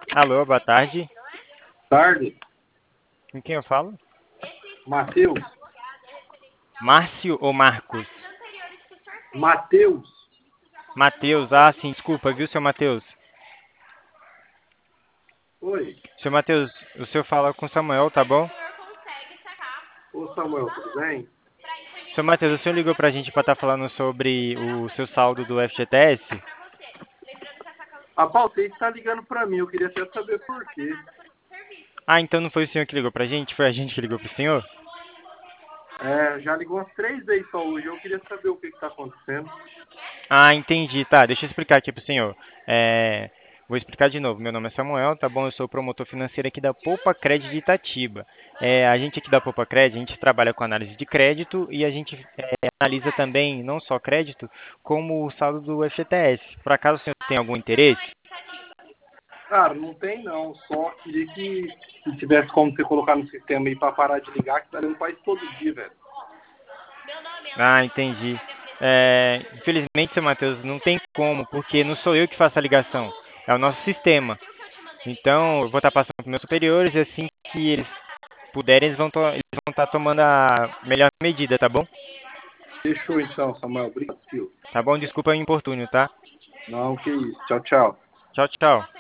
Alô, boa tarde. Tarde, Com quem eu falo? Matheus. Márcio ou Marcos? Matheus. Matheus, ah, sim, desculpa, viu, seu Matheus? Oi. Seu Matheus, o senhor fala com Samuel, tá bom? Ô Samuel, tudo bem? Seu Matheus, o senhor ligou pra gente pra estar falando sobre o seu saldo do FGTS? A Pautei está ligando para mim, eu queria até saber por quê. Ah, então não foi o senhor que ligou pra gente? Foi a gente que ligou pro senhor? Já ligou umas 3 vezes só hoje, eu queria saber o que está acontecendo. Ah, entendi, tá, deixa eu explicar aqui pro senhor. É, vou explicar de novo. Meu nome é Samuel, tá bom? Eu sou promotor financeiro aqui da Poupa Cred de Itatiba. A gente aqui da Poupa Cred, a gente trabalha com análise de crédito e a gente analisa também não só crédito, como o saldo do FGTS. Por acaso o senhor tem algum interesse? Cara, não tem não, só queria que se tivesse como você colocar no sistema aí para parar de ligar, que tá ligando quase todo dia, velho. Ah, entendi. Infelizmente, seu Matheus, não tem como, porque não sou eu que faço a ligação, é o nosso sistema. Então, eu vou estar passando para meus superiores e assim que eles puderem, eles vão estar tomando a melhor medida, tá bom? Fechou então, Samuel, obrigado, filho. Tá bom? Desculpa o importúnio, tá? Não, que isso. Tchau, tchau. Tchau, tchau.